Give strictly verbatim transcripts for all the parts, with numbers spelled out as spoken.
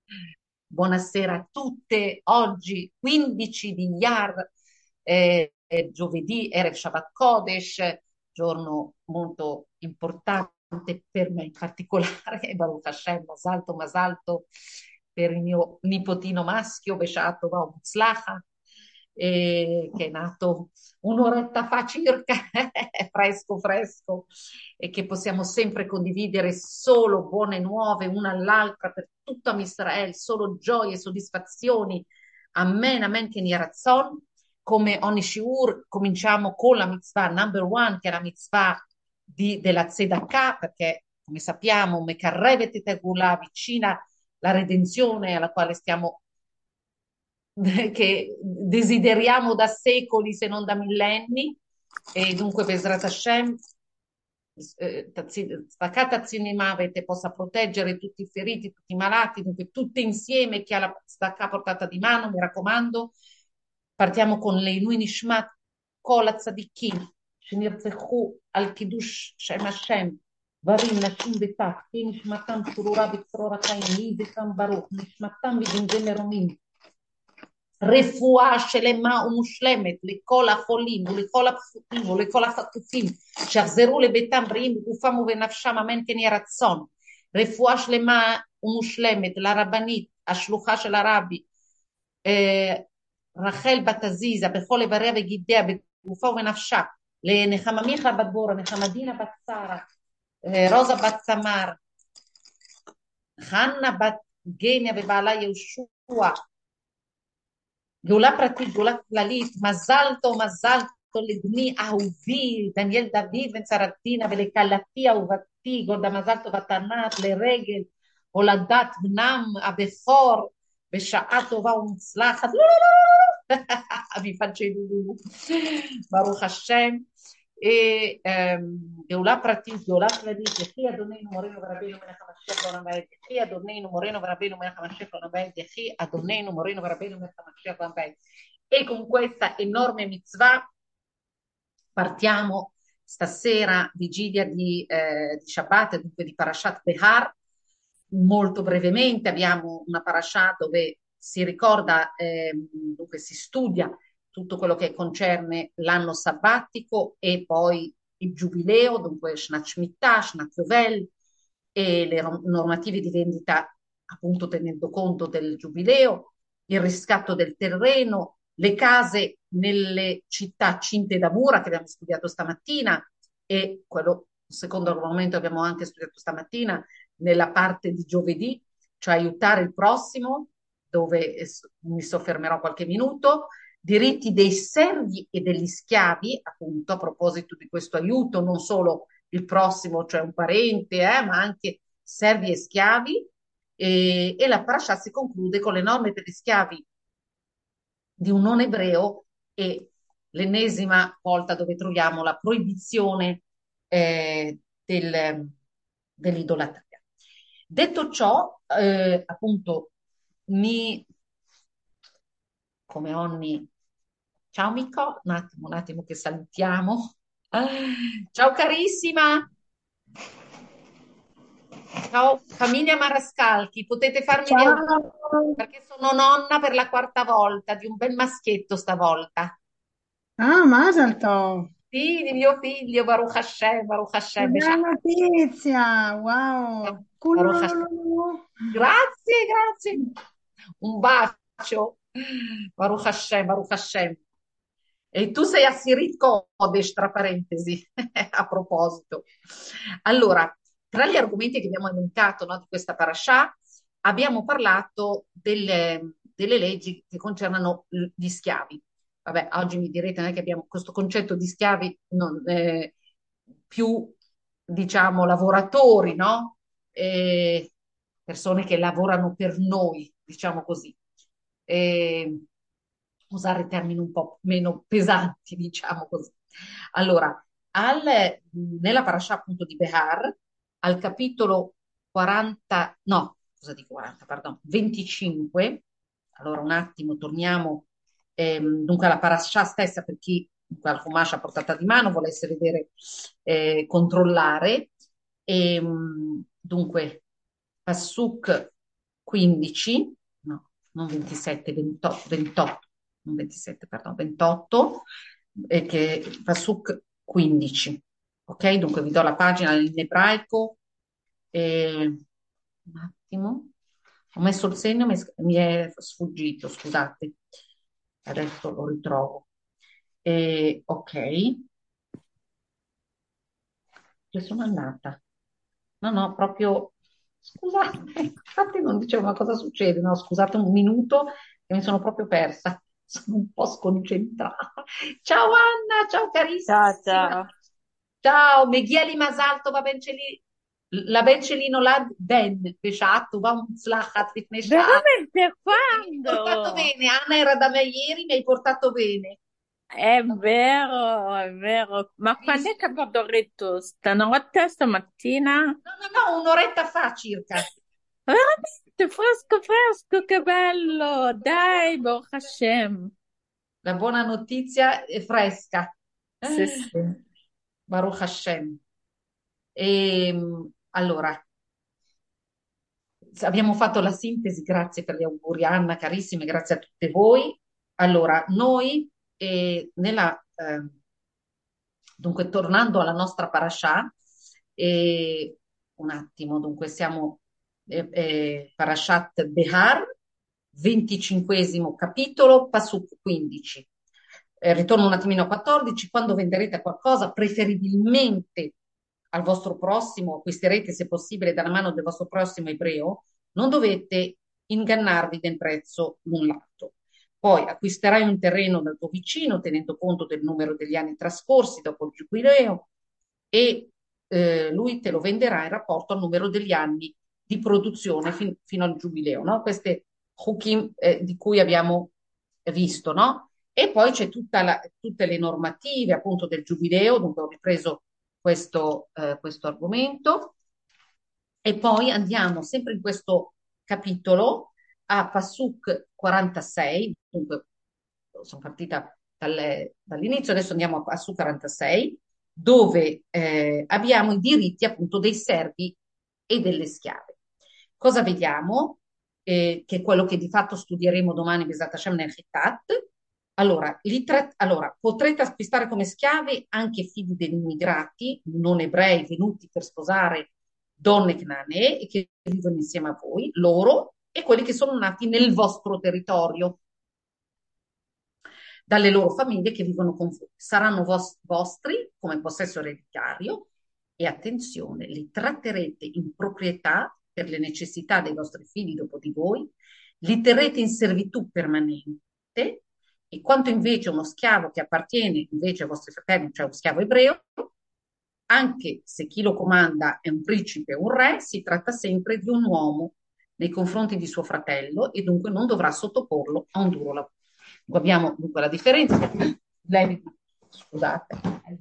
Buonasera a tutte. Oggi quindici di Iyar, eh, è giovedì, Erev Shabbat Kodesh, giorno molto importante per me in particolare. Baruch Hashem, Masalto, Masalto per il mio nipotino maschio, Beshato Mutzlacha, eh, che è nato un'oretta fa circa, fresco, fresco, e che possiamo sempre condividere solo buone nuove una all'altra per tutto Israele, solo gioie e soddisfazioni. Amen, amen, che Razzon. Come ogni shiur, cominciamo con la mitzvah number one, che è la mitzvah di- della Tzedakah, perché come sappiamo, Mekarrevet Tegula, vicina la redenzione alla quale stiamo che desideriamo da secoli, se non da millenni, e dunque Besrat Hashem, eh, Staccata Zinimavete possa proteggere tutti i feriti, tutti i malati, dunque tutti insieme, chi ha la stacca a portata di mano, mi raccomando. Partiamo con le Lui Nishmat, Kol Tzadikim, שנרצחו על קידוש שם השם, גברים, נשים וטף, תהי נשמתם צרורה בצרור החיים, יהי זכרם ברוך, נשמתם בגנזי מרומים, רפואה שלמה ומושלמת לכל החולים ולכל הפצועים ולכל החטופים שיחזרו לביתם בריאים בגופם ובנפשם, אמן כן יהי רצון. רפואה שלמה ומושלמת לרבנית, השלוחה של הרבי, אה, רחל בת עזיזה, בכל איבריה וגידיה בגופה ובנפשה, לנחמה מיכה בת בורה, נחמה דינה בת שרה, אה, רוזה בת תמר, חנה בת גניה ובעלה יהושע, גאולה פרטית, גאולה כללית, מזל טוב, מזל טוב לבני אהובי, דניאל דוד בן סרדינה, ולכלתי אהובתי, גולדה מזל טוב התנת, לרגל הולדת בנם הבכור, בשעה טובה ומוצלחת. Vi faccio i lulu. Baruch Hashem. E ehm, גאולה פרטית, גאולה כללית, יחי אדוננו מורנו ורבינו מלך המשיח לעולם ועד, יחי אדוננו מורנו ורבינו מלך המשיח לעולם ועד, יחי אדוננו morieno ורבינו מלך המשיח לעולם ועד. E con questa enorme mitzvah partiamo stasera, vigilia di, eh, di Shabbat, dunque di Parashat Behar. Molto brevemente abbiamo una parasha dove si ricorda, ehm, dunque si studia tutto quello che concerne l'anno sabbatico e poi il giubileo, dunque Shnat Shemitah, Shnat Yovel e le rom- normative di vendita, appunto tenendo conto del giubileo, il riscatto del terreno, le case nelle città cinte da mura che abbiamo studiato stamattina e quello, secondo argomento, abbiamo anche studiato stamattina nella parte di giovedì, cioè aiutare il prossimo, dove eh, mi soffermerò qualche minuto, diritti dei servi e degli schiavi, appunto, a proposito di questo aiuto, non solo il prossimo, cioè un parente, eh, ma anche servi e schiavi. E, e la parasha si conclude con le norme per gli schiavi di un non ebreo e l'ennesima volta dove troviamo la proibizione eh, del- dell'idolatria. Detto ciò, eh, appunto, mi, come ogni... Ciao Mico, un attimo, un attimo che salutiamo. Ciao carissima, ciao famiglia Marascalchi, potete farmi gli auguri Ciao. perché sono nonna per la quarta volta di un bel maschietto stavolta. Ah, Mazel Tov. Sì, di mio figlio, Baruch Hashem, Baruch Che Hashem, bella Besha'a. notizia. Wow. Baruch Hashem. Culululu. Grazie, grazie. Un bacio. Baruch Hashem, Baruch Hashem. E tu sei a Sirit Kodesh, tra parentesi, a proposito. Allora, tra gli argomenti che abbiamo elencato, no, di questa parasha, abbiamo parlato delle, delle leggi che concernono gli schiavi. Vabbè, oggi mi direte non è che abbiamo questo concetto di schiavi non, eh, più, diciamo, lavoratori, no? Eh, persone che lavorano per noi, diciamo così. Eh, usare termini un po' meno pesanti, diciamo così. Allora, al, nella parasha appunto di Behar, al capitolo quaranta, no, cosa dico quaranta, pardon, venticinque, allora un attimo, torniamo ehm, dunque alla parasha stessa per chi dunque, al Chumash a portata di mano volesse vedere, eh, controllare. Ehm, dunque, Pasuk quindici, no, non ventisette, ventotto, ventotto, non ventisette, perdono, ventotto, e che Pasuk quindici. Ok, dunque vi do la pagina in ebraico. E... Un attimo, ho messo il segno, mi è mi è sfuggito, scusate. Adesso lo ritrovo. E, ok, che sono andata. No, no, proprio, scusate, infatti non dicevo ma cosa succede, no, scusate un minuto che mi sono proprio persa, sono un po' sconcentrata. Ciao Anna, ciao Ciao, carissima. ciao. Ciao, Meghieli Masalto, va ben celi, la ben celino là, ben, pesciato, va un slachat, Veramente mi hai portato quando? bene, Anna era da me ieri, mi hai portato bene. È vero, è vero. Ma Hai quando è visto? che ha partorito? Stanotte, stamattina? No, no, no, un'oretta fa circa. Veramente fresco, fresco, che bello! Dai, Baruch Hashem. La buona notizia è fresca. Sì, Eh, sì. Baruch Hashem. E, allora, abbiamo fatto la sintesi, grazie per gli auguri Anna, carissime, grazie a tutte voi. Allora, noi eh, nella, eh, dunque tornando alla nostra parasha, eh, un attimo, dunque siamo eh, eh, Parashat Behar, venticinquesimo capitolo, Pasuk quindici. Eh, ritorno un attimino a quattordici, quando venderete qualcosa, preferibilmente al vostro prossimo, acquisterete se possibile dalla mano del vostro prossimo ebreo, non dovete ingannarvi del prezzo l'un l'altro. Poi acquisterai un terreno dal tuo vicino, tenendo conto del numero degli anni trascorsi dopo il giubileo, e eh, lui te lo venderà in rapporto al numero degli anni di produzione fin- fino al giubileo, no? Queste hukim eh, di cui abbiamo visto, no? E poi c'è tutta la- tutte le normative appunto del giubileo, dunque ho ripreso questo, eh, questo argomento. E poi andiamo sempre in questo capitolo a Pasuk quarantasei, dunque sono partita dalle- dall'inizio, adesso andiamo a Pasuk quarantasei, dove eh, abbiamo i diritti appunto dei servi e delle schiave. Cosa vediamo? Eh, che è quello che di fatto studieremo domani, Besat Hashem nel Hittat. Allora, li tra- allora, potrete acquistare come schiavi anche figli degli immigrati non ebrei venuti per sposare donne cananee e che vivono insieme a voi, loro e quelli che sono nati nel vostro territorio, dalle loro famiglie che vivono con voi. Saranno vos- vostri come possesso ereditario e attenzione, li tratterete in proprietà per le necessità dei vostri figli dopo di voi, li terrete in servitù permanente e quanto invece uno schiavo che appartiene invece ai vostri fratelli, cioè uno schiavo ebreo, anche se chi lo comanda è un principe o un re, si tratta sempre di un uomo nei confronti di suo fratello e dunque non dovrà sottoporlo a un duro lavoro. Abbiamo dunque la differenza. Lei, scusate,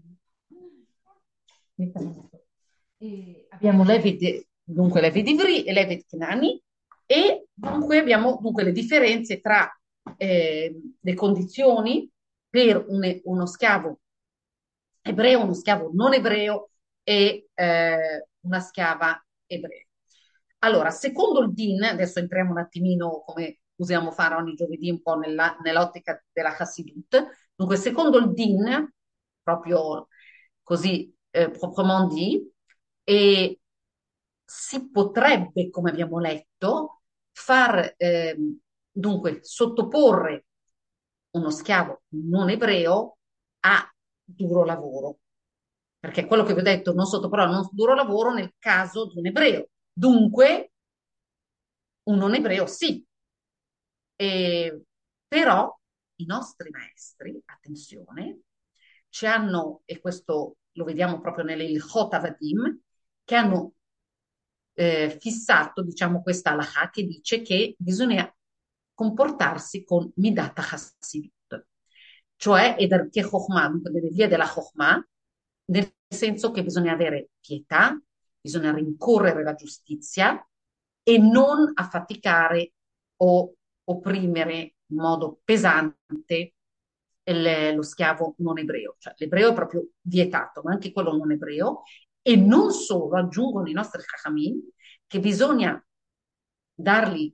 e abbiamo Levi, dunque Levi di Vri e Levi di Knani e dunque abbiamo dunque le differenze tra eh, le condizioni per un- uno schiavo ebreo, uno schiavo non ebreo e eh, una schiava ebrea. Allora, secondo il Din, adesso entriamo un attimino come usiamo fare ogni giovedì un po' nella- nell'ottica della Hassidut, dunque secondo il Din, proprio così eh, proprement dit, e si potrebbe, come abbiamo letto, far ehm, dunque sottoporre uno schiavo non ebreo a duro lavoro, perché quello che vi ho detto non sottoporre a non duro lavoro nel caso di un ebreo. Dunque, un non ebreo sì. E, però i nostri maestri, attenzione, ci hanno, e questo lo vediamo proprio nelle Ilchot Avadim, che hanno eh, fissato, diciamo, questa halakha che dice che bisogna comportarsi con Midat Hassidut, cioè Ederke Chokhmah, dunque delle vie della Chokhmah, nel senso che bisogna avere pietà, bisogna rincorrere la giustizia e non affaticare o opprimere in modo pesante il- lo schiavo non ebreo, cioè l'ebreo è proprio vietato, ma anche quello non ebreo, e non solo, aggiungono i nostri Chachamim, che bisogna dargli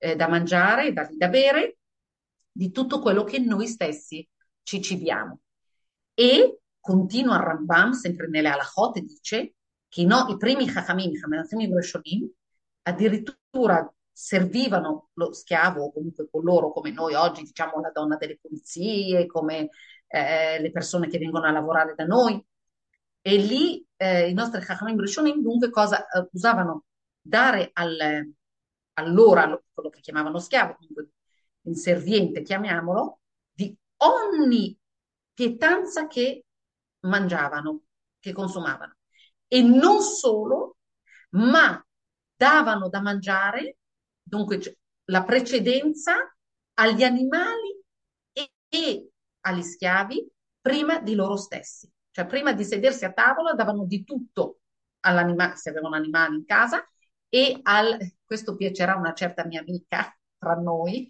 eh, da mangiare, dargli da bere, di tutto quello che noi stessi ci cibiamo. E continua il Rambam, sempre nelle Halachot, e dice che no, i primi Chachamim, i Chachamim Rishonim, addirittura servivano lo schiavo, o comunque con loro, come noi oggi diciamo la donna delle pulizie, come eh, le persone che vengono a lavorare da noi. E lì eh, i nostri Chachamim Rishonim dunque cosa eh, usavano? Dare al, allora lo- quello che chiamavano schiavo, comunque inserviente, chiamiamolo, di ogni pietanza che mangiavano, che consumavano. E non solo, ma davano da mangiare, dunque c- la precedenza agli animali e, e agli schiavi prima di loro stessi. Cioè prima di sedersi a tavola davano di tutto all'animale, se avevano animali in casa, e al, questo piacerà a una certa mia amica tra noi.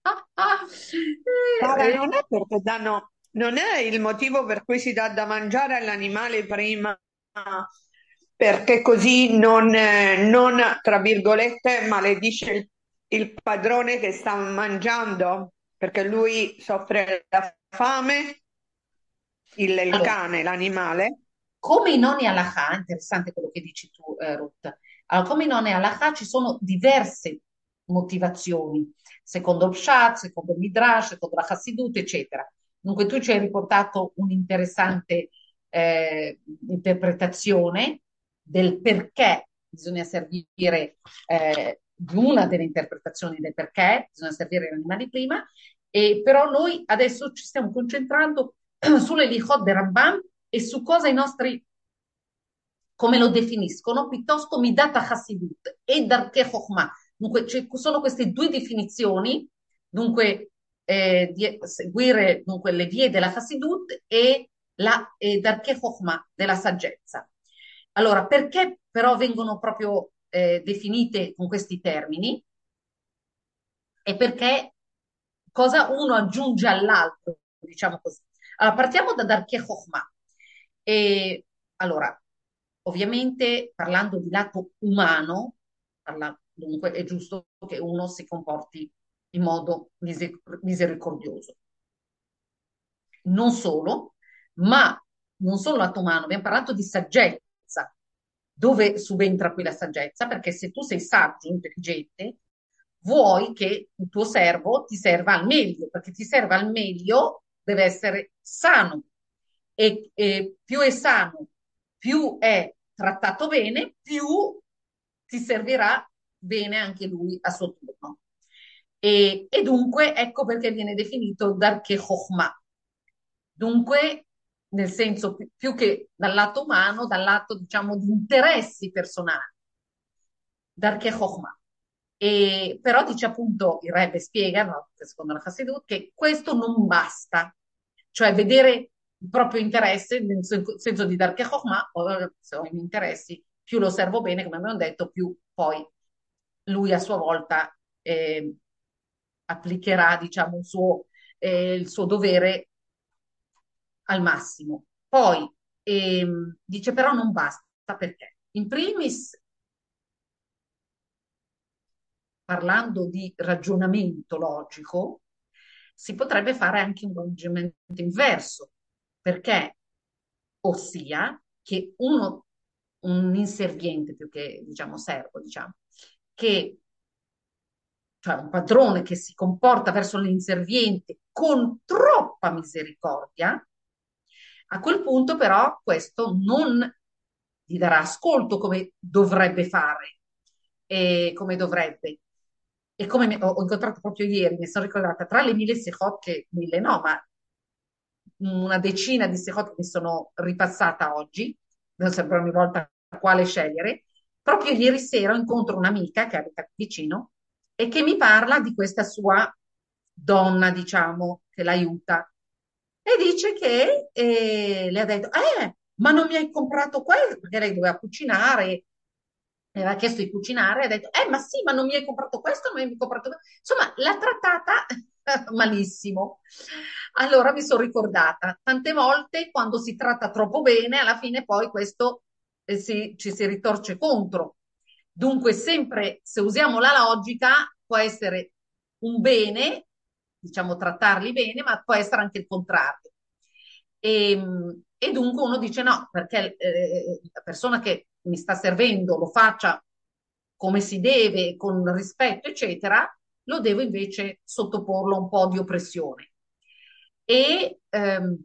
Sara, Eh, non è perché danno, non è il motivo per cui si dà da mangiare all'animale prima, perché così non, eh, non, tra virgolette, maledisce il, il padrone che sta mangiando, perché lui soffre la fame, il, il allora, cane, l'animale. come i nonni halakha, interessante quello che dici tu, eh, Ruth. Allora, come i nonni halakha ci sono diverse motivazioni, secondo il Pshat, secondo il Midrash, secondo la Hassidut, eccetera. Dunque tu ci hai riportato un'interessante eh, interpretazione del perché bisogna servire, eh, di una delle interpretazioni del perché bisogna servire gli animali prima, e però noi adesso ci stiamo concentrando sulle lichot del Rambam e su cosa i nostri, come lo definiscono, piuttosto Midat HaChassidut e Darkei Chokhmah. Dunque, ci sono queste due definizioni, dunque, eh, di seguire dunque, le vie della Chassidut e la e Darkei Chokhmah, della saggezza. Allora, perché però vengono proprio eh, definite con questi termini? E perché cosa uno aggiunge all'altro, diciamo così. Allora, partiamo da Darkei Chokhmah. E allora, ovviamente parlando di lato umano, parla- dunque è giusto che uno si comporti in modo mise- misericordioso. Non solo, ma non solo lato umano, abbiamo parlato di saggezza. Dove subentra qui la saggezza? Perché se tu sei saggio, intelligente, vuoi che il tuo servo ti serva al meglio, perché ti serva al meglio deve essere sano e, e più è sano, più è trattato bene, più ti servirà bene anche lui a suo turno. E, e dunque ecco perché viene definito Darkei Chokhmah. Dunque, nel senso più, più che dal lato umano, dal lato diciamo di interessi personali. Darkei Chokhmah. E, però dice appunto, il Rebbe spiega, no, secondo la Chassidut, che questo non basta, cioè vedere il proprio interesse nel sen- senso di dar che Chokhmah, o, se ho i miei interessi, più lo servo bene, come abbiamo detto, più poi lui a sua volta eh, applicherà, diciamo, il suo, eh, il suo dovere al massimo. Poi ehm, dice però non basta perché, in primis, parlando di ragionamento logico, si potrebbe fare anche un ragionamento inverso, perché, ossia, che uno, un inserviente più che, diciamo, servo, diciamo, che, cioè un padrone che si comporta verso l'inserviente con troppa misericordia, a quel punto però questo non gli darà ascolto come dovrebbe fare e come dovrebbe. E come mi- ho, ho incontrato proprio ieri, mi sono ricordata, tra le mille Sechot, che mille no, ma una decina di Sechot che mi sono ripassata oggi, non sempre ogni volta quale scegliere, proprio ieri sera incontro un'amica che abita qui vicino e che mi parla di questa sua donna, diciamo, che l'aiuta. E dice che eh, le ha detto, eh, ma non mi hai comprato questo? Perché lei doveva cucinare, mi aveva chiesto di cucinare, ha detto, eh, ma sì, ma non mi hai comprato questo, non mi hai comprato questo. Insomma, l'ha trattata malissimo. Allora mi sono ricordata, tante volte quando si tratta troppo bene, alla fine poi questo eh, si- ci si ritorce contro. Dunque, sempre se usiamo la logica, può essere un bene, diciamo trattarli bene, ma può essere anche il contrario. E, e dunque uno dice no, perché eh, la persona che mi sta servendo lo faccia come si deve, con rispetto, eccetera, lo devo invece sottoporlo a un po' di oppressione. E ehm,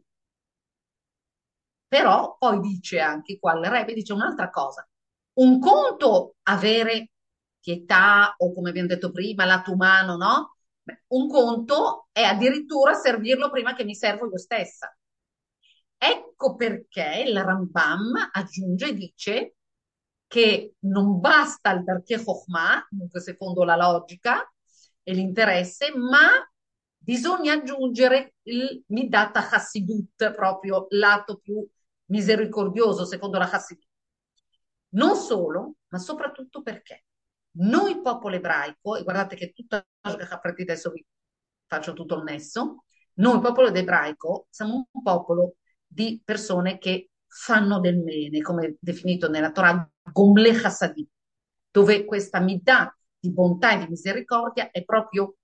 però poi dice anche qua il Rebbe, dice un'altra cosa. Un conto avere pietà o come abbiamo detto prima, lato umano, no? Beh, un conto è addirittura servirlo prima che mi servo io stessa. Ecco perché il Rambam aggiunge e dice che non basta il perché Chokhmah, comunque secondo la logica e l'interesse, ma bisogna aggiungere il Midat Hassidut, proprio lato più misericordioso secondo la Hassidut. Non solo, ma soprattutto perché noi popolo ebraico, e guardate che tutta la logica adesso vi faccio tutto il nesso, noi popolo ebraico siamo un popolo di persone che fanno del bene, come definito nella Torah, Gomle Hasadim, dove questa mità di bontà e di misericordia è proprio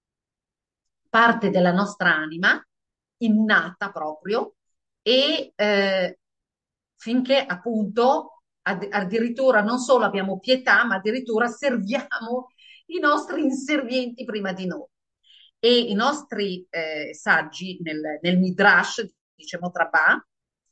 parte della nostra anima, innata proprio, e eh, finché appunto ad- addirittura non solo abbiamo pietà, ma addirittura serviamo i nostri inservienti prima di noi. E i nostri eh, saggi nel, nel Midrash, dice Motrabà,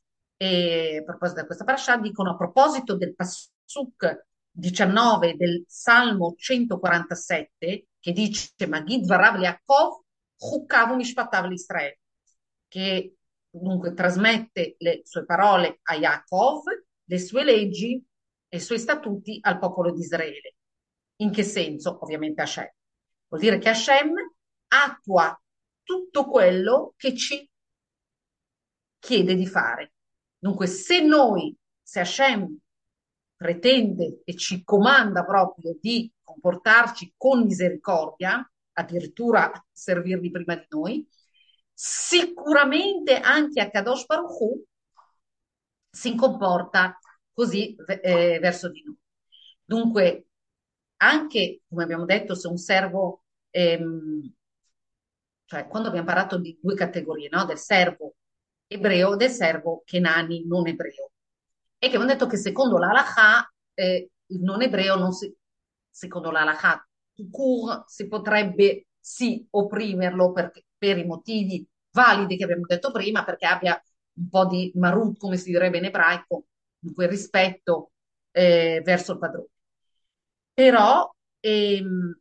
e a proposito di questa parasha, dicono a proposito del Pasuk diciannove del Salmo centoquarantasette, che dice Magid Varav Yaakov, Chukavu Mishpatav l'Israele, che dunque trasmette le sue parole a Yaakov, le sue leggi e i suoi statuti al popolo di Israele. In che senso? Ovviamente Hashem. Vuol dire che Hashem attua tutto quello che ci chiede di fare. Dunque, se noi, se Hashem pretende e ci comanda proprio di comportarci con misericordia, addirittura servirli prima di noi, sicuramente anche a Kadosh Baruch Hu si comporta così eh, verso di noi. Dunque, anche, come abbiamo detto, se un servo, ehm, cioè quando abbiamo parlato di due categorie, no? Del servo ebreo, del servo Kenani non ebreo. E che abbiamo detto che secondo l'Halakha, eh, il non ebreo, non si, secondo l'Halakha, Tukur si potrebbe sì opprimerlo per, per i motivi validi che abbiamo detto prima, perché abbia un po' di marut, come si direbbe in ebraico, in quel rispetto eh, verso il padrone. Però ehm,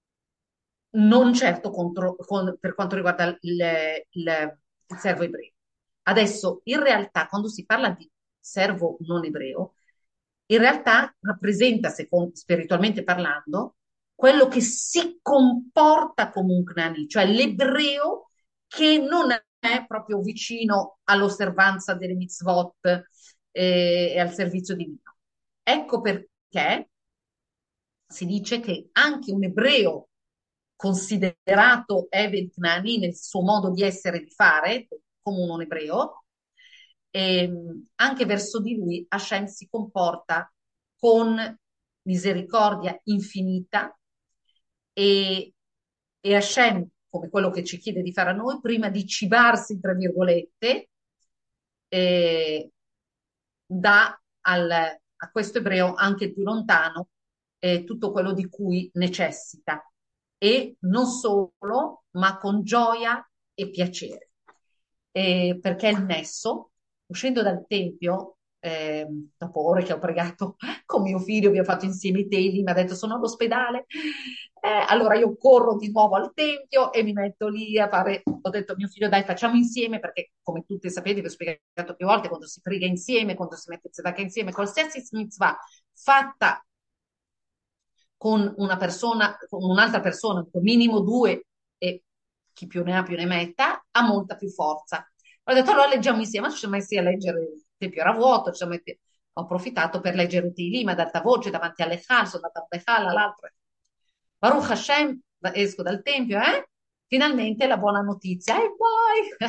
non certo contro- con- per quanto riguarda il, il- il servo ebreo. Adesso, in realtà, quando si parla di servo non ebreo, in realtà rappresenta, secondo, spiritualmente parlando, quello che si comporta come un Cnani, cioè l'ebreo che non è proprio vicino all'osservanza delle mitzvot eh, e al servizio divino. Ecco perché si dice che anche un ebreo considerato Eved Knani nel suo modo di essere e di fare, come un non ebreo, ehm, anche verso di lui Hashem si comporta con misericordia infinita e, e Hashem, come quello che ci chiede di fare a noi, prima di cibarsi, tra virgolette, eh, dà al- a questo ebreo anche il più lontano eh, tutto quello di cui necessita e non solo, ma con gioia e piacere. Eh, perché il nesso, uscendo dal tempio, eh, dopo ore che ho pregato con mio figlio, abbiamo fatto insieme i teli, mi ha detto sono all'ospedale, eh, allora io corro di nuovo al tempio e mi metto lì a fare, ho detto a mio figlio dai facciamo insieme, perché come tutti sapete, vi ho spiegato più volte, quando si prega insieme, quando si mette il tzedakah insieme, qualsiasi mitzvah fatta con una persona, con un'altra persona, con minimo due e chi più ne ha più ne metta, ha molta più forza. Ho detto allora leggiamo insieme, ci siamo messi a leggere, il tempio era vuoto, ci siamo messi- ho approfittato per leggere Tehillim ad alta voce davanti alle Echal, sono andata a Echal all'altro. Baruch Hashem, esco dal tempio, eh? Finalmente la buona notizia. E poi,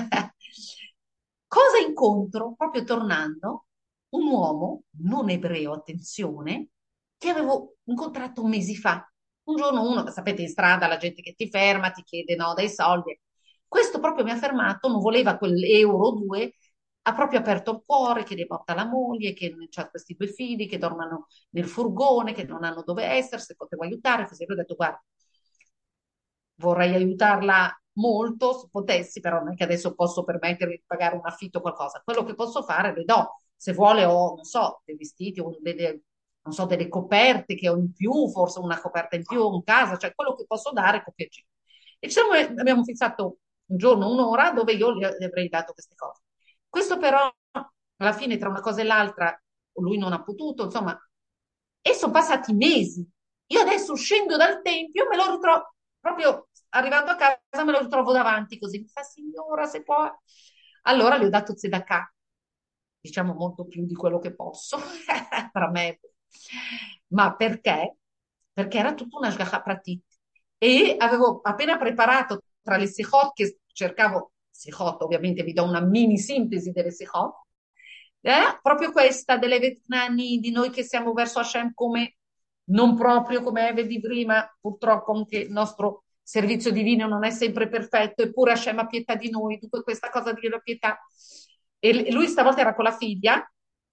cosa incontro? Proprio tornando, un uomo non ebreo, attenzione, che avevo incontrato mesi fa Un giorno uno, sapete, in strada la gente che ti ferma, ti chiede no, dei soldi. Questo proprio mi ha fermato, non voleva quell'euro o due, ha proprio aperto il cuore, che ne porta la moglie, che ha questi due figli, che dormono nel furgone, che non hanno dove essere, se potevo aiutare, così io ho detto, guarda, vorrei aiutarla molto, se potessi, però non è che adesso posso permettermi di pagare un affitto o qualcosa. Quello che posso fare le do. Se vuole ho, non so, dei vestiti o delle, non so, delle coperte che ho in più, forse una coperta in più in casa, cioè quello che posso dare con piacere. E ci siamo- abbiamo fissato un giorno, un'ora, dove io gli gli avrei dato queste cose. Questo però, alla fine, tra una cosa e l'altra, lui non ha potuto, insomma, e sono passati mesi. Io adesso uscendo dal tempio me lo ritrovo, proprio arrivando a casa me lo ritrovo davanti così, mi fa signora se può. Allora le ho dato tzedakah, diciamo molto più di quello che posso, tra me. Ma perché? Perché era tutta una shgacha pratit. E avevo appena preparato tra le sichot, che cercavo, sichot ovviamente vi do una mini sintesi delle sichot, eh, proprio questa delle Vetnani, di noi che siamo verso Hashem come non proprio come vedi prima, purtroppo anche il nostro servizio divino non è sempre perfetto, eppure Hashem ha pietà di noi, dunque questa cosa di la pietà. E lui stavolta era con la figlia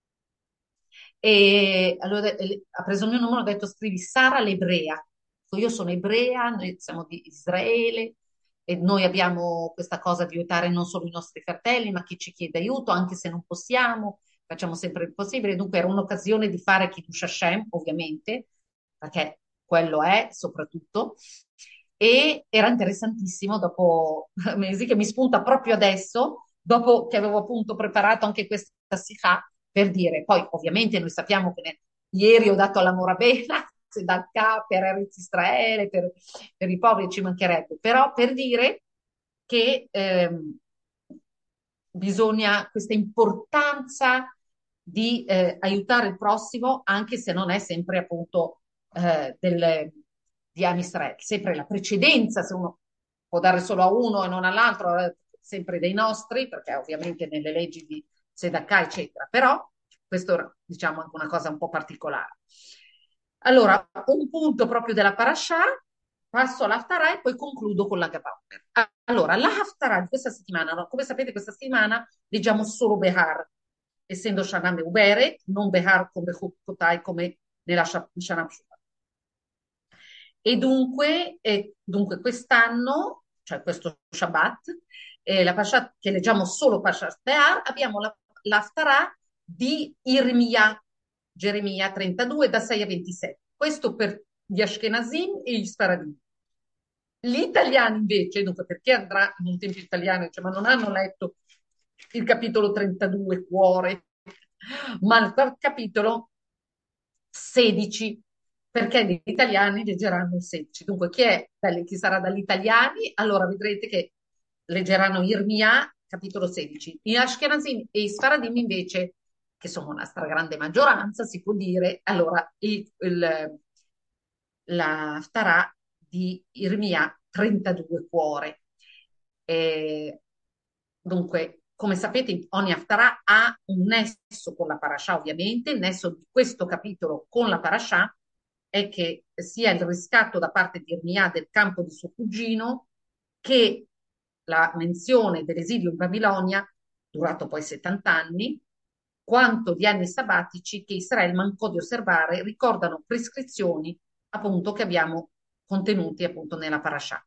e allora eh, ha preso il mio numero e ha detto scrivi Sara l'ebrea. Io sono ebrea, noi siamo di Israele e noi abbiamo questa cosa di aiutare non solo i nostri fratelli, ma chi ci chiede aiuto, anche se non possiamo, facciamo sempre il possibile. Dunque era un'occasione di fare Kiddush Hashem, ovviamente, perché quello è soprattutto. E era interessantissimo dopo mesi che mi spunta proprio adesso, dopo che avevo appunto preparato anche questa sikha, per dire, poi ovviamente noi sappiamo che ne- ieri ho dato alla Morabella, dal K per Eretz Israele, per, per i poveri ci mancherebbe, però per dire che ehm, bisogna questa importanza di eh, aiutare il prossimo, anche se non è sempre appunto eh, del, di Am Israele, sempre la precedenza, se uno può dare solo a uno e non all'altro, eh, sempre dei nostri, perché ovviamente nelle leggi di Tzedakah, eccetera, però questo è diciamo anche una cosa un po' particolare. Allora, un punto proprio della parasha, passo all'Haftarah e poi concludo con la Gavaomer. Allora, la Haftarah di questa settimana, no? Come sapete questa settimana leggiamo solo Behar, essendo Shana Meuberet, non Behar come Kotai come nella Shana Pshuva. E dunque, eh, dunque quest'anno, cioè questo Shabbat, eh, la Pashat che leggiamo solo Pashat Behar, abbiamo la, l'Haftarah di Irmia, Geremia trentadue da sei a ventisette. Questo per gli Ashkenazim e gli Sfaradim. Gli italiani invece, dunque per chi andrà in un tempio italiano, cioè, ma non hanno letto il capitolo trentadue, cuore, ma il capitolo sedici, perché gli italiani leggeranno il sedici. Dunque, chi, è, chi sarà dagli italiani, allora vedrete che leggeranno Irmia, capitolo sedici. Gli Ashkenazim e i Sfaradim invece, che sono una stragrande maggioranza, si può dire, allora il, il, la Haftarah di Irmia trentadue cuore. E, dunque, come sapete, ogni Haftarah ha un nesso con la parasha, ovviamente. Il nesso di questo capitolo con la parasha è che sia il riscatto da parte di Irmia del campo di suo cugino che la menzione dell'esilio in Babilonia, durato poi settanta anni, quanto di anni sabbatici che Israele mancò di osservare, ricordano prescrizioni appunto che abbiamo contenuti appunto nella parasha.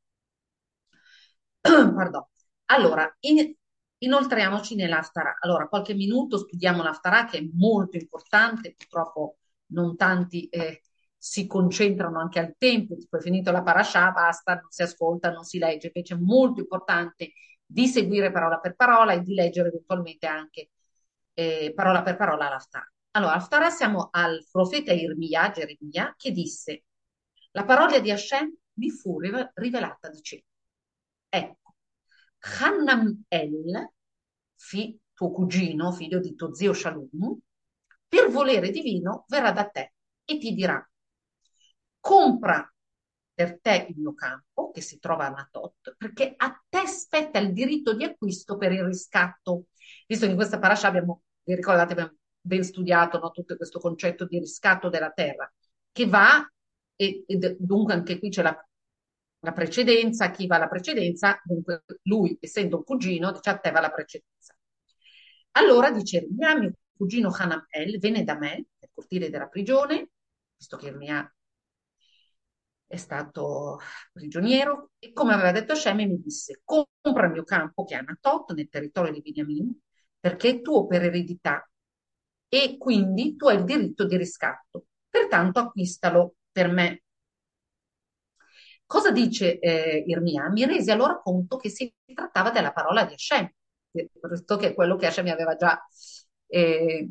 Pardon. Allora, in- inoltriamoci nell'Haftarah. Allora, qualche minuto studiamo l'Haftarah che è molto importante, purtroppo non tanti eh, si concentrano anche al tempo, tipo è finito la parasha, basta, non si ascolta, non si legge, invece è molto importante di seguire parola per parola e di leggere eventualmente anche eh, parola per parola l'Haftarah. Allora, l'Haftarah siamo al profeta Irmia, Geremia, che disse, la parola di Hashem mi fu rivelata dicendo, ecco, Hannam El, fi- tuo cugino, figlio di tuo zio Shalom, per volere divino verrà da te e ti dirà, compra per te il mio campo, che si trova a Natot, perché a te spetta il diritto di acquisto per il riscatto. Visto che in questa parasha abbiamo, vi ricordate, abbiamo ben studiato no, tutto questo concetto di riscatto della terra, che va e, e dunque anche qui c'è la, la precedenza, chi va alla precedenza, dunque lui essendo un cugino dice a te va la precedenza. Allora dice Irmia, mio cugino Hanamel venne da me nel cortile della prigione, visto che Irmia è stato prigioniero, e come aveva detto Hashem mi disse, compra il mio campo che è Anatot nel territorio di Beniamino, perché è tuo per eredità e quindi tu hai il diritto di riscatto, pertanto acquistalo per me. Cosa dice eh, Irmia? Mi resi allora conto che si trattava della parola di Hashem, questo che è quello che Hashem mi aveva già eh,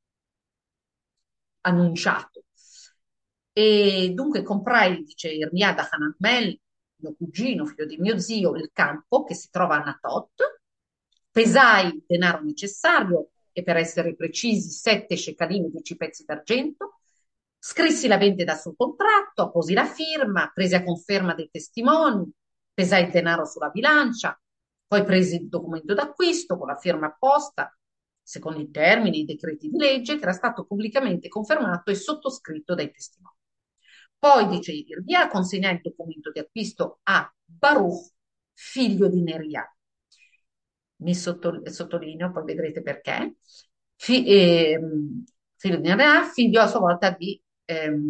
annunciato. E dunque comprai, dice Irmia da Hanamel, mio cugino, figlio di mio zio, il campo che si trova a Natot, pesai il denaro necessario, e per essere precisi sette scecalini, dieci pezzi d'argento, scrissi la vendita sul contratto, apposi la firma, presi a conferma dei testimoni, pesai il denaro sulla bilancia, poi presi il documento d'acquisto con la firma apposta, secondo i termini e i decreti di legge, che era stato pubblicamente confermato e sottoscritto dai testimoni. Poi, dice Irmia, consegnai il documento di acquisto a Baruch, figlio di Neria. Mi sotto- sottolineo, poi vedrete perché. Fi- ehm, figlio di Neria, figlio a sua volta di ehm,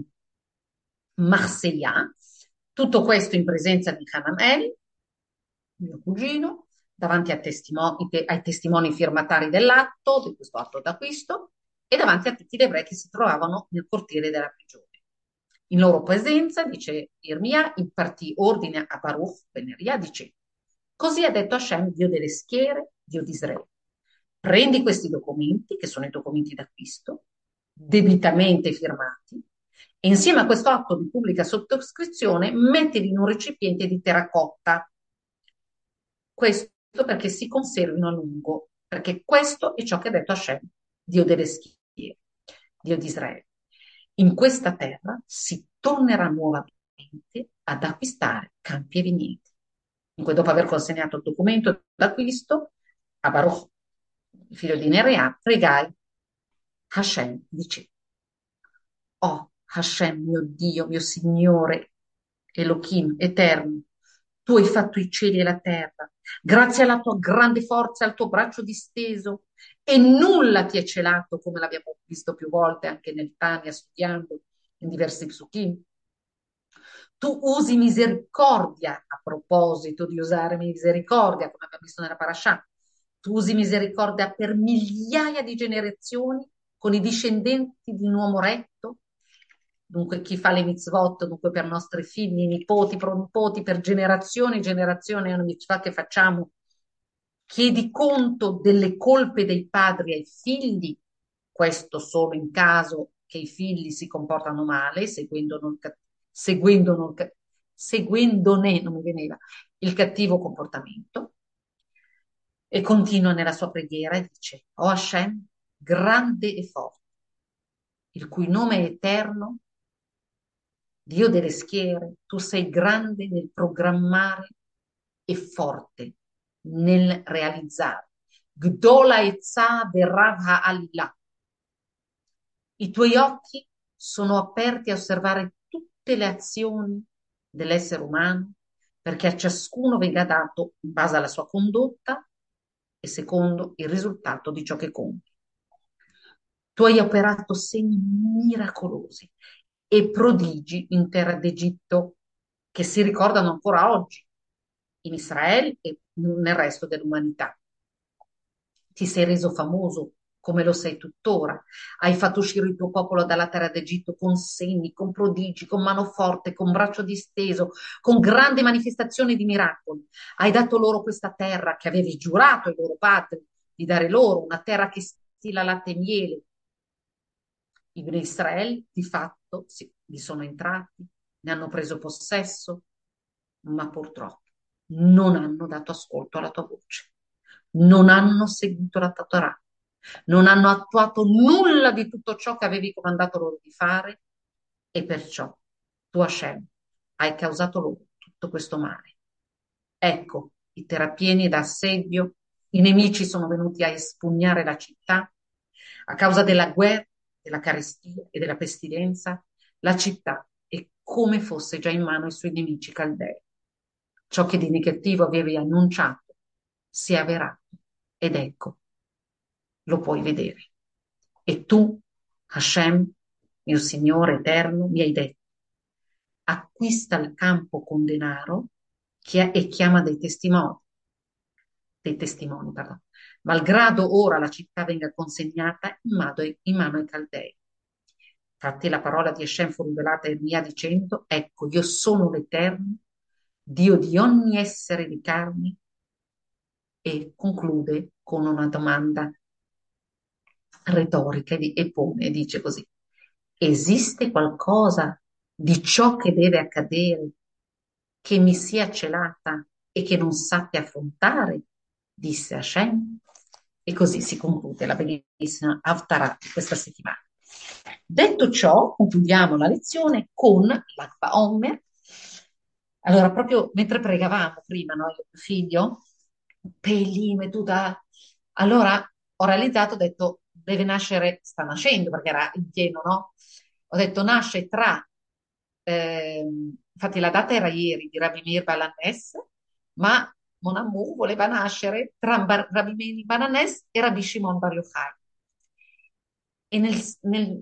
Marseillan. Tutto questo in presenza di Hanamel, mio cugino, davanti a testimoni- ai testimoni firmatari dell'atto, di questo atto d'acquisto, e davanti a tutti gli ebrei che si trovavano nel cortile della prigione. In loro presenza, dice Irmia, impartì ordine a Baruch ben Neria, dice: così ha detto Hashem, Dio delle schiere, Dio di Israele. Prendi questi documenti, che sono i documenti d'acquisto, debitamente firmati, e insieme a questo atto di pubblica sottoscrizione mettili in un recipiente di terracotta. Questo perché si conservino a lungo, perché questo è ciò che ha detto Hashem, Dio delle schiere, Dio di Israele. In questa terra si tornerà nuovamente ad acquistare campi e vigneti. Dunque, dopo aver consegnato il documento d'acquisto a Baruch, figlio di Nerea, pregai Hashem, dice: oh Hashem, mio Dio, mio Signore, Elohim, eterno, tu hai fatto i cieli e la terra, grazie alla tua grande forza e al tuo braccio disteso, e nulla ti è celato, come l'abbiamo visto più volte anche nel Tania, studiando in diversi psukim. Tu usi misericordia, a proposito di usare misericordia, come abbiamo visto nella parasha, tu usi misericordia per migliaia di generazioni con i discendenti di un uomo retto. Dunque chi fa le mitzvot, dunque per nostri figli, nipoti, pronipoti, per generazioni e generazioni è una mitzvah che facciamo. Chiedi conto delle colpe dei padri ai figli, questo solo in caso che i figli si comportano male, seguendone il, ca- seguendone il ca- seguendone, non mi veniva, il cattivo comportamento. E continua nella sua preghiera e dice: O Hashem, grande e forte, il cui nome è eterno, Dio delle schiere, tu sei grande nel programmare e forte nel realizzare. Gdola Etzah Berav Ha'alilà. I tuoi occhi sono aperti a osservare tutte le azioni dell'essere umano, perché a ciascuno venga dato in base alla sua condotta e secondo il risultato di ciò che compie. Tu hai operato segni miracolosi e prodigi in terra d'Egitto che si ricordano ancora oggi in Israele e nel resto dell'umanità. Ti sei reso famoso come lo sei tuttora. Hai fatto uscire il tuo popolo dalla terra d'Egitto con segni, con prodigi, con mano forte, con braccio disteso, con grandi manifestazioni di miracoli. Hai dato loro questa terra che avevi giurato ai loro padri di dare loro, una terra che stila latte e miele. I Bnei Israele di fatto sì, vi sono entrati, ne hanno preso possesso, ma purtroppo non hanno dato ascolto alla tua voce, non hanno seguito la tua Torah, non hanno attuato nulla di tutto ciò che avevi comandato loro di fare, e perciò tu, Hashem, hai causato loro tutto questo male. Ecco, i terrapieni d'assedio, i nemici sono venuti a espugnare la città a causa della guerra, della carestia e della pestilenza. La città è come fosse già in mano ai suoi nemici caldei. Ciò che di negativo avevi annunciato si è avverato ed ecco, lo puoi vedere. E tu, Hashem, mio Signore eterno, mi hai detto, acquista il campo con denaro chi- e chiama dei testimoni, dei testimoni, pardon. Malgrado ora la città venga consegnata in mano ai, in mano ai Caldei. Infatti la parola di Hashem fu rivelata a Ermia dicendo, ecco, io sono l'Eterno, Dio di ogni essere di carne, e conclude con una domanda retorica e di- e pone, e dice così, esiste qualcosa di ciò che deve accadere che mi sia celata e che non sappia affrontare? Disse Hashem. E così si conclude la bellissima Haftarah di questa settimana. Detto ciò, concludiamo la lezione con l'Akba Omer. Allora, proprio mentre pregavamo prima, no, io e mio figlio, Pelime, tu da... Allora ho realizzato, ho detto, deve nascere, sta nascendo perché era in pieno, no? Ho detto, nasce tra, ehm, infatti la data era ieri di Rabbi Meir Balanes, ma Mon Amour voleva nascere tra Bar- Rabbi Meir Balanes e Rabbi Shimon Bar Yochai. E nel, nel-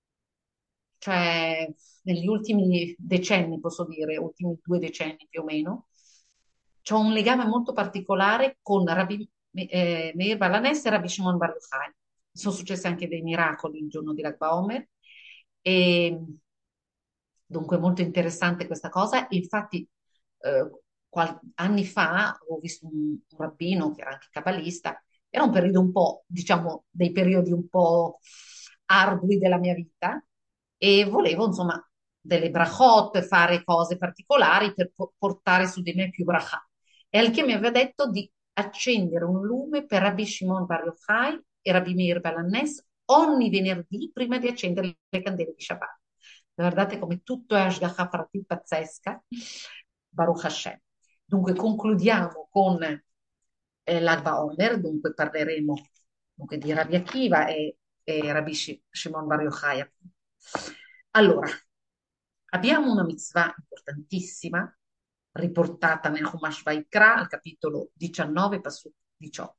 cioè, negli ultimi decenni, posso dire, ultimi due decenni più o meno, c'ho un legame molto particolare con Rabbi eh, Meir Balanes e Rabbi Shimon Bar Yochai. Sono successi anche dei miracoli il giorno di Lag BaOmer e dunque molto interessante questa cosa. Infatti, eh, qual- anni fa ho visto un, un rabbino che era anche cabalista, era un periodo un po', diciamo, dei periodi un po' ardui della mia vita e volevo, insomma, delle brachot, fare cose particolari per po- portare su di me più brachà. E al che mi aveva detto di accendere un lume per Rabbi Shimon Bar Yochai e Rabbi Meir Balanès ogni venerdì prima di accendere le candele di Shabbat. Guardate come tutto è Ashgacha Pratit pazzesca, Baruch Hashem. Dunque concludiamo con eh, l'Alba Omer, dunque parleremo dunque, di Rabbi Akiva e, e Rabbi Shi- Shimon Bar Yochai. Allora, abbiamo una mitzvah importantissima riportata nel Chumash Vaikra al capitolo diciannove, passaggio diciotto.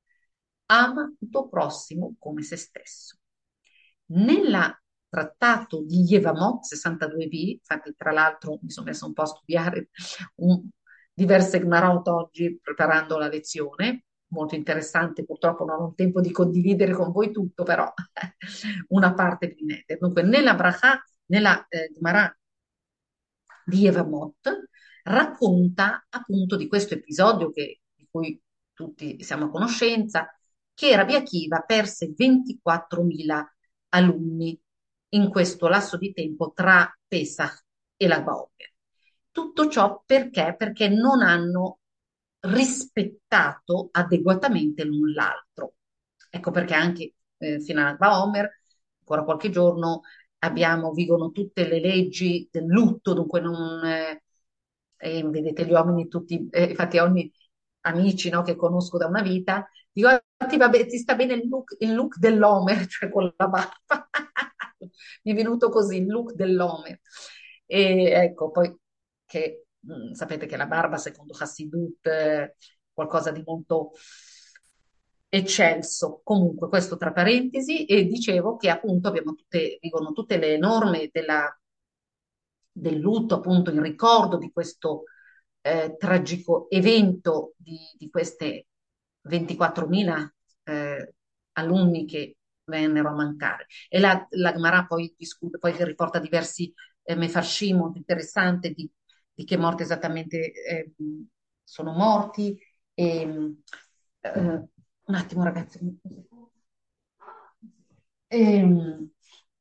Ama il tuo prossimo come se stesso. Nella trattato di Yevamot sessantadue b, infatti tra l'altro mi sono messo un po' a studiare un- diverse Gmarot oggi preparando la lezione, molto interessante, purtroppo non ho il tempo di condividere con voi tutto, però una parte più netta. Dunque nella Bracha, nella eh, Gemara di Yevamot, racconta appunto di questo episodio che, di cui tutti siamo a conoscenza, che Rabbi Akiva perse ventiquattromila alunni in questo lasso di tempo tra Pesach e la Omer. Tutto ciò perché? Perché non hanno rispettato adeguatamente l'un l'altro. Ecco perché anche eh, fino a Lag Omer, ancora qualche giorno, abbiamo, vigono tutte le leggi del lutto, dunque non, eh, eh, vedete gli uomini tutti, eh, infatti ogni amici no, che conosco da una vita, dico, "Ah, ti, va be- ti sta bene il look, il look dell'Homer, cioè con la barba." Mi è venuto così, il look dell'Homer. E ecco, poi che mh, sapete che la barba, secondo Hassidut, è qualcosa di molto eccelso. Comunque, questo tra parentesi, e dicevo che appunto abbiamo tutte, vigono tutte le norme della, del lutto, appunto in ricordo di questo eh, tragico evento di, di queste ventiquattromila eh, alunni che vennero a mancare. E la, la Gemara poi discute, poi riporta diversi eh, mefarshim molto interessanti di, di che morte esattamente eh, sono morti. E, eh, un attimo, ragazzi. Ehm,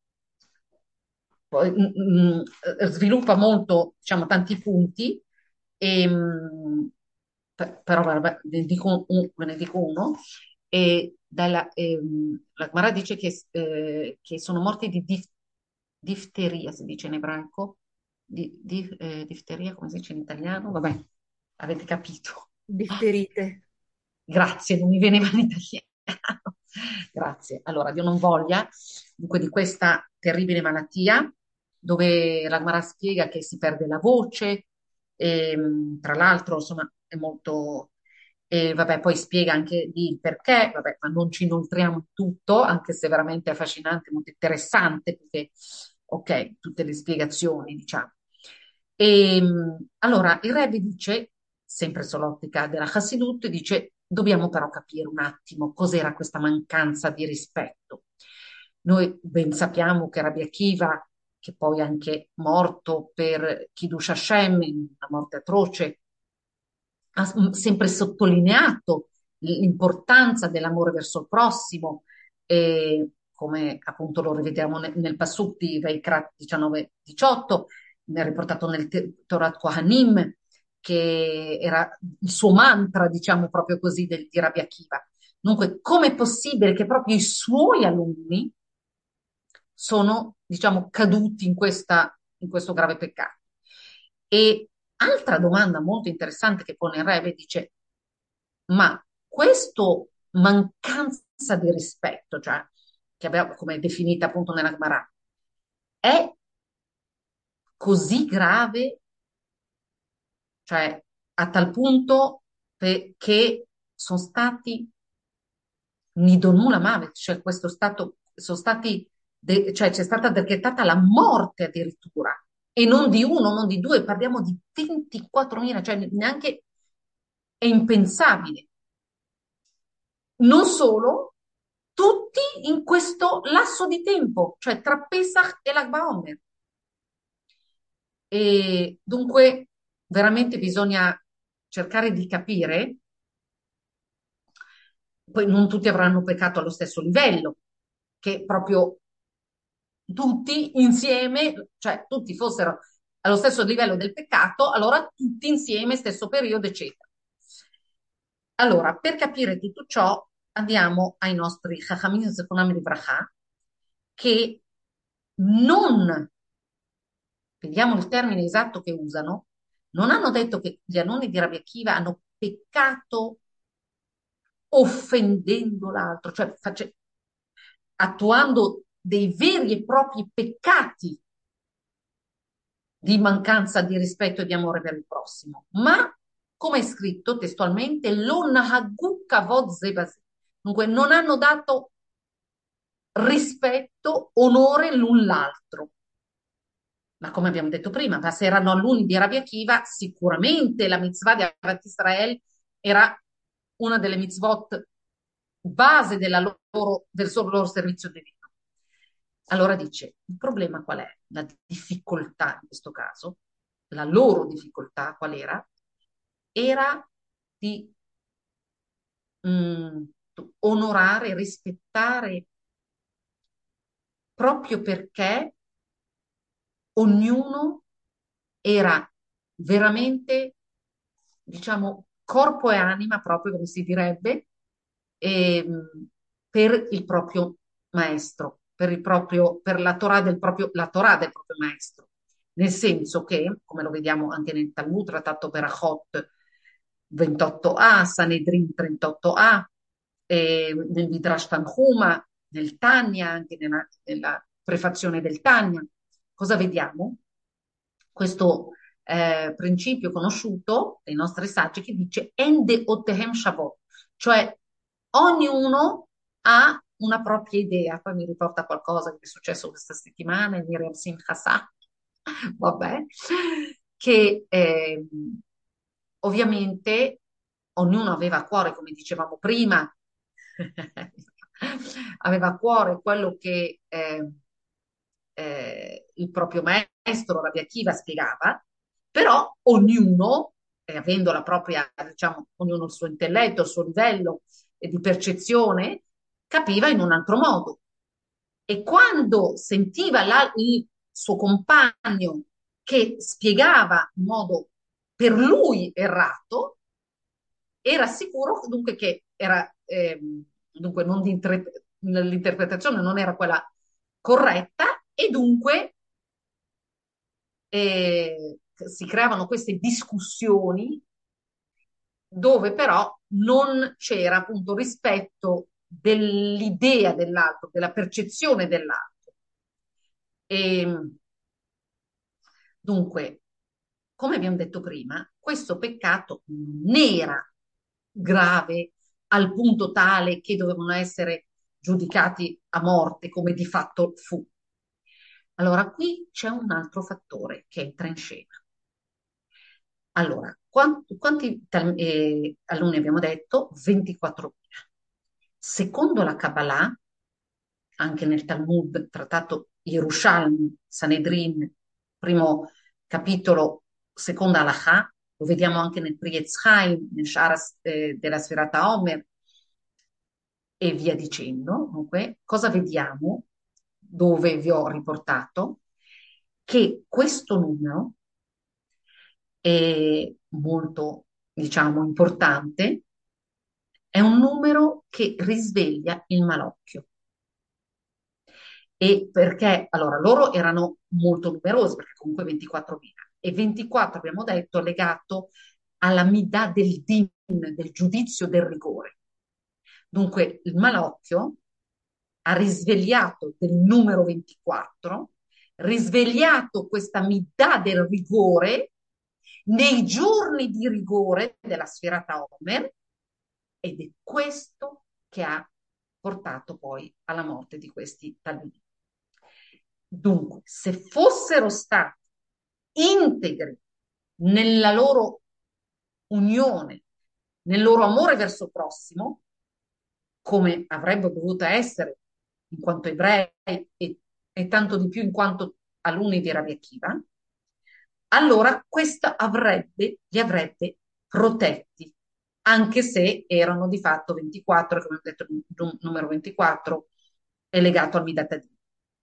poi, mm, mm, eh, sviluppa molto, diciamo, tanti punti, e, mm, pe- però vabbè, ve ne dico, un- ve ne dico uno. E dalla, ehm, la Gemara dice che, eh, che sono morti di dif- difteria, si dice in ebraico, di, di- eh, difteria, come si dice in italiano? Vabbè, avete capito. Difterite. Grazie, non mi veniva in italiano. Grazie. Allora, Dio non voglia, dunque, di questa terribile malattia, dove la Gemara spiega che si perde la voce, e, mh, tra l'altro, insomma, è molto... E vabbè, poi spiega anche lì il perché, vabbè, ma non ci inoltriamo in tutto, anche se veramente affascinante, molto interessante, perché, ok, tutte le spiegazioni, diciamo. E, mh, allora, il Rebbe dice, sempre sull'ottica della Chassidut, dice, dobbiamo però capire un attimo cos'era questa mancanza di rispetto. Noi ben sappiamo che Rabbi Akiva, che poi è anche morto per Kiddush Hashem, in una morte atroce, ha s- sempre sottolineato l'importanza dell'amore verso il prossimo, e come appunto lo rivediamo nel, nel Pasuk di Vaikra diciannove diciotto, ne è riportato nel Te- Torat Kohanim, che era il suo mantra, diciamo proprio così, del, di Rabbi Akiva. Dunque, com'è possibile che proprio i suoi alunni sono, diciamo, caduti in questa, in questo grave peccato? E altra domanda molto interessante che pone il Rebbe dice, ma questo mancanza di rispetto, cioè, che abbiamo come definita appunto nella Gemara, è così grave, cioè a tal punto pe- che sono stati Nidonula Mavet, cioè questo stato, sono stati, de- cioè c'è stata decretata la morte addirittura, e non di uno, non di due, parliamo di ventiquattromila, cioè neanche è impensabile. Non solo, tutti in questo lasso di tempo, cioè tra Pesach e Lag BaOmer. E dunque veramente bisogna cercare di capire, poi non tutti avranno peccato allo stesso livello, che proprio tutti insieme, cioè tutti fossero allo stesso livello del peccato, allora tutti insieme, stesso periodo, eccetera. Allora, per capire tutto ciò, andiamo ai nostri Chachamim Zechronam Livracha, che non, vediamo il termine esatto che usano, non hanno detto che gli alunni di Rabbi Akiva hanno peccato offendendo l'altro, cioè face- attuando dei veri e propri peccati di mancanza di rispetto e di amore per il prossimo, ma come è scritto testualmente, lo nahagu kavod ze base. Dunque non hanno dato rispetto, onore l'un l'altro. Ma come abbiamo detto prima, ma se erano alunni di Rabbi Akiva, sicuramente la mitzvah di Avat Israel era una delle mitzvot base della loro, del suo loro servizio divino. Allora dice, il problema qual è? La difficoltà in questo caso, la loro difficoltà qual era? Era di mh, onorare, rispettare, proprio perché ognuno era veramente, diciamo, corpo e anima, proprio come si direbbe, ehm, per il proprio maestro, per il proprio, per la Torah del proprio, la Torah del proprio maestro. Nel senso che, come lo vediamo anche nel Talmud, trattato Berachot ventotto a, Sanedrin trentotto a, eh, nel Midrash Tanhuma, nel Tanya, anche nella, nella prefazione del Tanya, cosa vediamo? Questo eh, principio conosciuto dai nostri saggi che dice Ende Otehem Shavot, cioè ognuno ha una propria idea. Poi mi riporta qualcosa che è successo questa settimana in Miriam Simcha Sa, vabbè, che ehm, ovviamente ognuno aveva a cuore, come dicevamo prima, aveva a cuore quello che eh, eh, il proprio maestro Rabbi Akiva spiegava, però ognuno, eh, avendo la propria, diciamo, ognuno il suo intelletto, il suo livello eh, di percezione, capiva in un altro modo. E quando sentiva la- il suo compagno che spiegava in modo per lui errato, era sicuro dunque che era, ehm, dunque non di intre- l'interpretazione non era quella corretta, e dunque eh, si creavano queste discussioni dove però non c'era appunto rispetto dell'idea dell'altro, della percezione dell'altro. E, Dunque, come abbiamo detto prima, questo peccato non era grave al punto tale che dovevano essere giudicati a morte, come di fatto fu. Allora, qui c'è un altro fattore che entra in scena. Allora, quanti, quanti tal- eh, alunni abbiamo detto? ventiquattromila. Secondo la Kabbalah, anche nel Talmud, trattato Yerushalmi, Sanedrin, primo capitolo, seconda Halakha, lo vediamo anche nel Pri Etz Chaim, nel Shara eh, della Sferata Omer e via dicendo. Dunque, cosa vediamo? Dove vi ho riportato che questo numero è molto, diciamo, importante, è un numero che risveglia il malocchio. E perché, allora, loro erano molto numerosi, perché comunque ventiquattromila, e ventiquattro abbiamo detto legato alla midà del din, del giudizio del rigore. Dunque il malocchio ha risvegliato del numero ventiquattro, risvegliato questa midà del rigore nei giorni di rigore della sferata Omer, ed è questo che ha portato poi alla morte di questi talmidi. Dunque, se fossero stati integri nella loro unione, nel loro amore verso il prossimo, come avrebbe dovuto essere in quanto ebrei e, e tanto di più in quanto alunni di Rabbi Akiva, allora questo avrebbe, li avrebbe protetti, anche se erano di fatto ventiquattro, come ho detto, il numero ventiquattro è legato al Midat Hadin.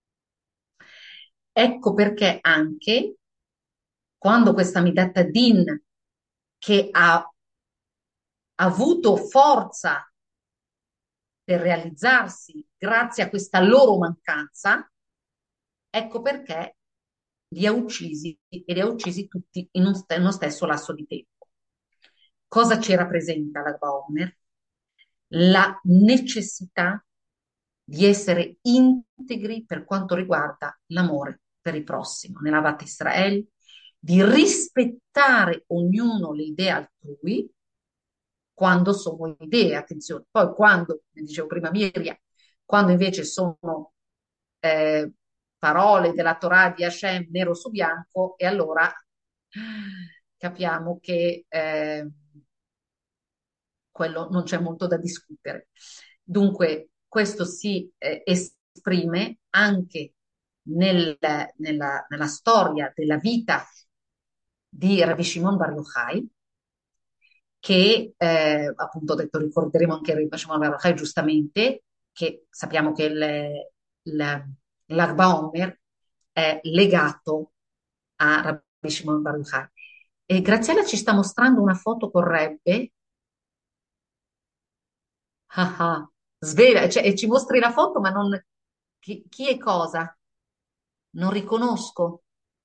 Ecco perché anche quando questa Midat Hadin, che ha avuto forza per realizzarsi grazie a questa loro mancanza, ecco perché li ha uccisi e li ha uccisi tutti in un- in uno stesso lasso di tempo. Cosa ci rappresenta la Omer? La necessità di essere integri per quanto riguarda l'amore per il prossimo, nella Vat Israel, di rispettare ognuno le idee altrui quando sono idee, attenzione. Poi quando, come dicevo prima Miriam, quando invece sono eh, parole della Torah di Hashem nero su bianco, e allora capiamo che eh, quello non c'è molto da discutere. Dunque, questo si eh, esprime anche nel- nella, nella storia della vita di Rabbi Shimon Bar Yochai, che eh, appunto ho detto, ricorderemo anche Rabbi Shimon Bar Yochai giustamente, che sappiamo che il- il- l'Ag BaOmer è legato a Rabbi Shimon Bar Yochai. E Graziella ci sta mostrando una foto con Rebbe. Ah, ah, svela, cioè, e ci mostri la foto, ma non chi, chi è cosa? Non riconosco.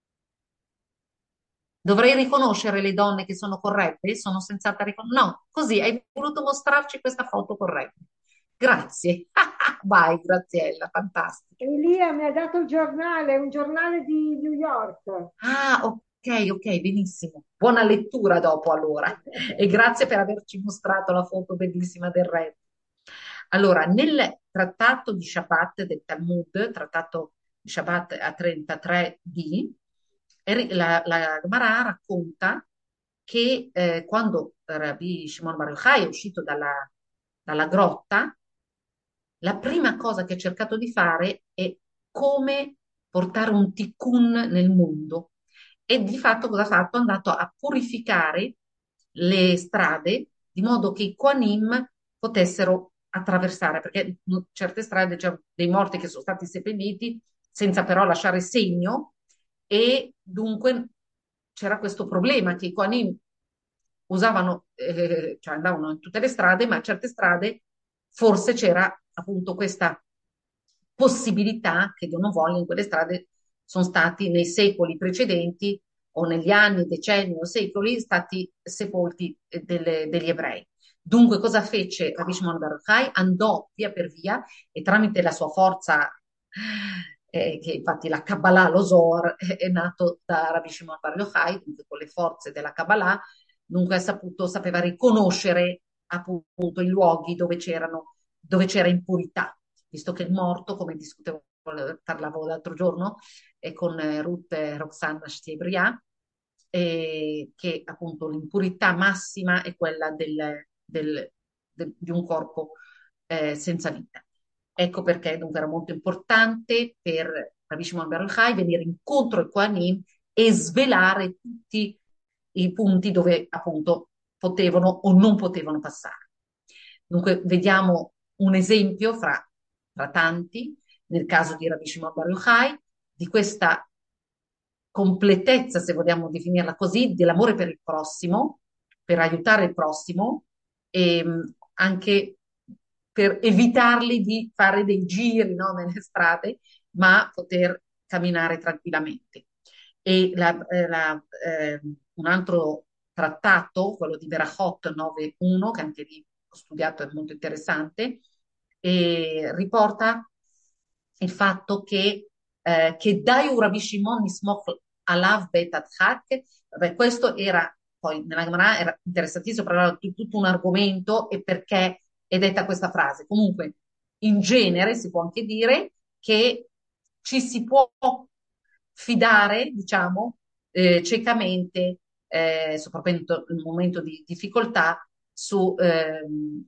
Dovrei riconoscere le donne che sono corrette? Sono senz'altro riconoscere. No, così hai voluto mostrarci questa foto corretta. Grazie. Vai, Graziella, fantastico. Elia mi ha dato il giornale, un giornale di New York. Ah, ok, ok, benissimo. Buona lettura dopo allora. E grazie per averci mostrato la foto bellissima del re. Allora, nel trattato di Shabbat del Talmud, trattato di Shabbat a trentatré d, eri- la, la Gemara racconta che eh, quando Rabbi Shimon Bar Yochai è uscito dalla, dalla grotta, la prima cosa che ha cercato di fare è come portare un tikkun nel mondo. E di fatto cosa ha fatto? È andato a purificare le strade di modo che i Kohanim potessero attraversare, perché in certe strade c'erano dei morti che sono stati seppelliti senza però lasciare segno, e dunque c'era questo problema che i Kohanim usavano, eh, cioè andavano in tutte le strade, ma in certe strade forse c'era appunto questa possibilità che Dio non voglia, in quelle strade sono stati nei secoli precedenti o negli anni, decenni o secoli stati sepolti eh, delle- degli ebrei. Dunque, cosa fece Rabbi Shimon Bar Yochai? Andò via per via e tramite la sua forza eh, che infatti la Kabbalah, lo Zohar, è, è nato da Rabbi Shimon Bar Yochai, dunque con le forze della Kabbalah, dunque ha saputo, sapeva riconoscere appunto i luoghi dove c'erano, dove c'era impurità, visto che il morto, come discutevo, parlavo l'altro giorno, e con eh, Ruth e Roxana Stiebria, eh, che appunto l'impurità massima è quella del, del- del- di un corpo eh, senza vita. Ecco perché dunque era molto importante per Rabbi Shimon Bar Yochai venire incontro ai Kohanim e svelare tutti i punti dove appunto potevano o non potevano passare. Dunque vediamo un esempio fra, fra tanti, nel caso di Rabbi Shimon Bar Yochai, di questa completezza, se vogliamo definirla così, dell'amore per il prossimo, per aiutare il prossimo e mh, anche per evitarli di fare dei giri, no, nelle strade, ma poter camminare tranquillamente. E la- eh, la, eh, un altro trattato, quello di Berachot nove uno, che anche lì ho studiato, è molto interessante, e riporta il fatto che eh, che dai Rabbi Shimon Nismoch alav bet Adhak. Vabbè, questo era poi nella Gemara era interessantissimo, però era tut- tutto un argomento e perché è detta questa frase. Comunque, in genere si può anche dire che ci si può fidare, diciamo, eh, ciecamente, eh, soprattutto in un momento di difficoltà, su, ehm,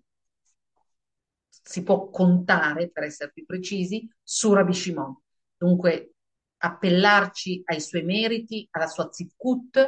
si può contare, per essere più precisi, su Rabbi Shimon. Dunque, appellarci ai suoi meriti, alla sua zikkut,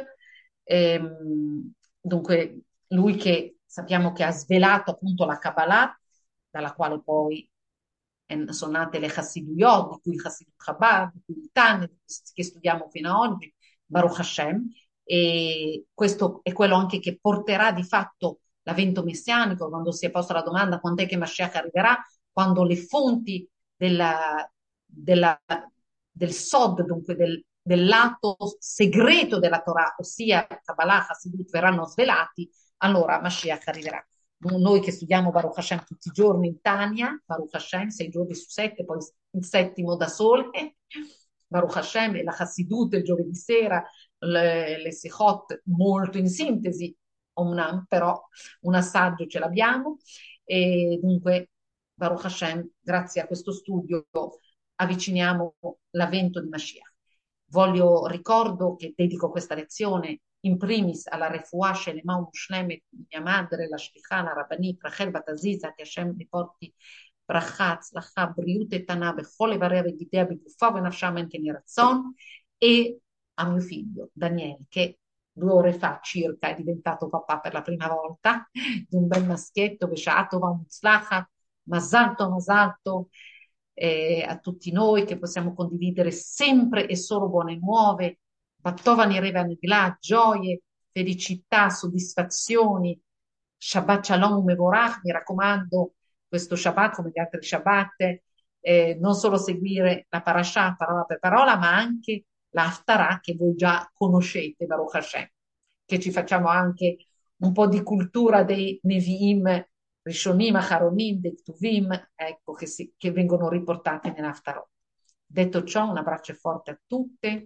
ehm, dunque lui che sappiamo che ha svelato appunto la Kabbalah, dalla quale poi eh, sono nate le Chassiduyot, di cui il Chassidut Chabad, di cui il Tan, che studiamo fino ad oggi, Baruch Hashem, e questo è quello anche che porterà di fatto l'avvento messianico, quando si è posta la domanda quando è che Mashiach arriverà, quando le fonti della, della, del Sod, dunque del, del lato segreto della Torah, ossia Kabbalah, Hasidut, verranno svelati, allora Mashiach arriverà. Noi che studiamo Baruch Hashem tutti i giorni in Tania, Baruch Hashem, sei giorni su sette, poi il settimo da sole, Baruch Hashem e la Hassidut il giovedì sera, le, le Sechot molto in sintesi, Omnam, però un assaggio ce l'abbiamo e dunque Baruch Hashem, grazie a questo studio avviciniamo l'avvento di Mashiach. Voglio, ricordo che dedico questa lezione in primis alla refuah shelema u'mushlemet di mia madre, la shlicha, la rabbanit Rachel Bat Aziza, che Hashem riporti ברכה, הצלחה, בריאות איתנה בכל איבריה וגידיה בגופה ונפשה men che ne razzon, e a mio figlio Daniele che due ore fa circa è diventato papà per la prima volta di un bel maschietto, Beshatova, Mutzlacha, Masalto, Masalto, eh, a tutti noi che possiamo condividere sempre e solo buone nuove, Battovani Reva Nigla, gioie, felicità, soddisfazioni, Shabbat Shalom Mevorach, mi raccomando, questo Shabbat come gli altri Shabbat, eh, non solo seguire la parasha parola per parola, ma anche la Haftarah che voi già conoscete, Baruch Hashem, che ci facciamo anche un po' di cultura dei Nevi'im, Rishonim, Acharonim, dei Ktuvim, ecco, che, si, che vengono riportati nell'Haftarah. Detto ciò, un abbraccio forte a tutte